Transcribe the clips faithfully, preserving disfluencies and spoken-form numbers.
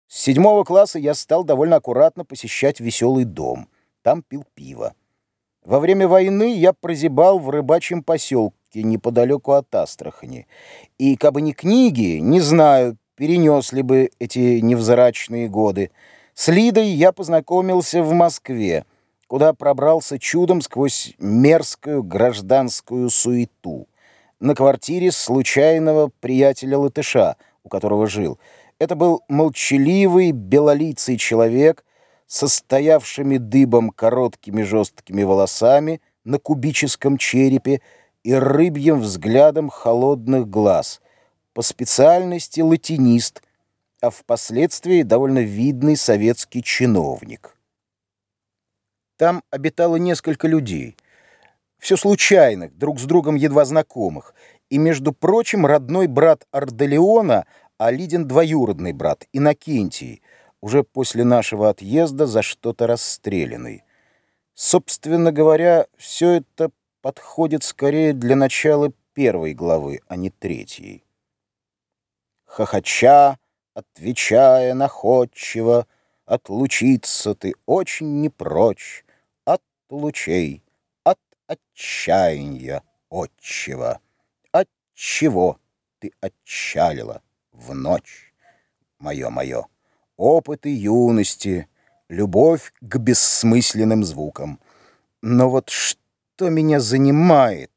С седьмого класса я стал довольно аккуратно посещать веселый дом. Там пил пиво. Во время войны я прозябал в рыбачьем поселке неподалеку от Астрахани. И, кабы не книги, не знаю, перенес ли бы эти невзрачные годы. С Лидой я познакомился в Москве, куда пробрался чудом сквозь мерзкую гражданскую суету. На квартире случайного приятеля-латыша, у которого жил. Это был молчаливый, белолицый человек, состоявшими дыбом короткими жесткими волосами на кубическом черепе и рыбьим взглядом холодных глаз, по специальности латинист, а впоследствии довольно видный советский чиновник. Там обитало несколько людей, все случайных, друг с другом едва знакомых, и, между прочим, родной брат Арделеона, а Лидин двоюродный брат Иннокентий, уже после нашего отъезда за что-то расстрелянный. Собственно говоря, все это подходит скорее для начала первой главы, а не третьей. Хохоча, отвечая находчиво, отлучиться ты очень не прочь от лучей, от отчаяния отчего. Отчего ты отчалила в ночь, мое-мое? Опыты юности, любовь к бессмысленным звукам. Но вот что меня занимает?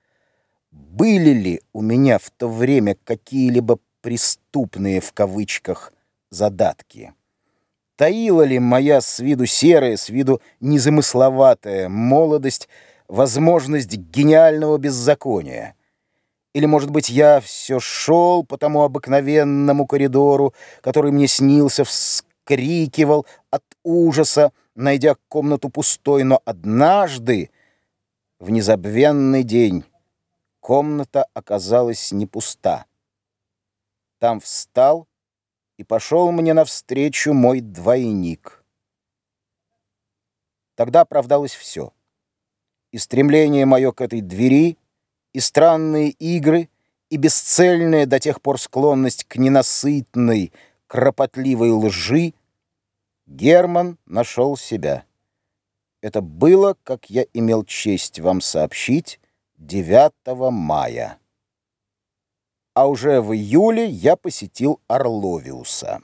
Были ли у меня в то время какие-либо «преступные» в кавычках задатки? Таила ли моя с виду серая, с виду незамысловатая молодость возможность гениального беззакония? Или, может быть, я все шел по тому обыкновенному коридору, который мне снился, вскрикивал от ужаса, найдя комнату пустой, но однажды, в незабвенный день, комната оказалась не пуста. Там встал и пошел мне навстречу мой двойник. Тогда оправдалось все. И стремление мое к этой двери, и странные игры, и бесцельная до тех пор склонность к ненасытной, кропотливой лжи. Герман нашел себя. Это было, как я имел честь вам сообщить, девятого мая. А уже в июле я посетил Орловиуса.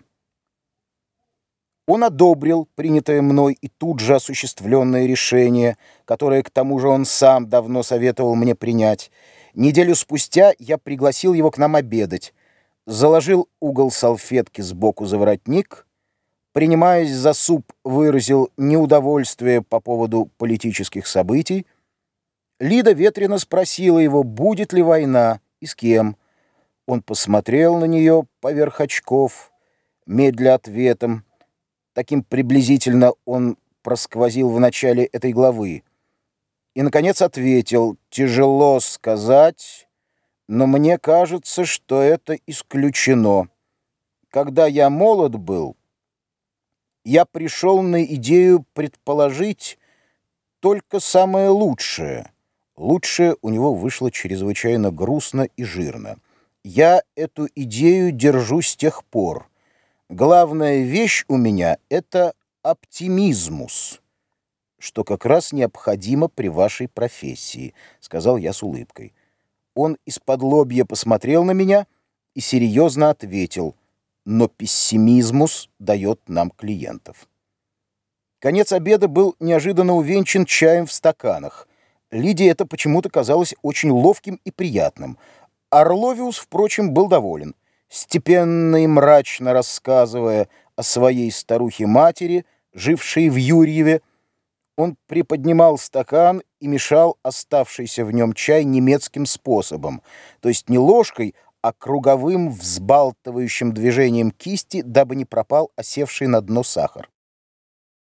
Он одобрил принятое мной и тут же осуществленное решение, которое, к тому же, он сам давно советовал мне принять. Неделю спустя я пригласил его к нам обедать, заложил угол салфетки сбоку за воротник, принимаясь за суп, выразил неудовольствие по поводу политических событий. Лида ветрено спросила его, будет ли война и с кем. Он посмотрел на нее поверх очков, медля ответом. Таким приблизительно он просквозил в начале этой главы. И, наконец, ответил: «Тяжело сказать, но мне кажется, что это исключено. Когда я молод был, я пришел на идею предположить только самое лучшее». Лучшее у него вышло чрезвычайно грустно и жирно. Я эту идею держу с тех пор. Главная вещь у меня — это оптимизмус, что как раз необходимо при вашей профессии, — сказал я с улыбкой. Он исподлобья посмотрел на меня и серьезно ответил: но пессимизмус дает нам клиентов. Конец обеда был неожиданно увенчан чаем в стаканах. Лиде это почему-то казалось очень ловким и приятным. Орловиус, впрочем, был доволен. Степенно и мрачно рассказывая о своей старухе-матери, жившей в Юрьеве, он приподнимал стакан и мешал оставшийся в нем чай немецким способом, то есть не ложкой, а круговым взбалтывающим движением кисти, дабы не пропал осевший на дно сахар.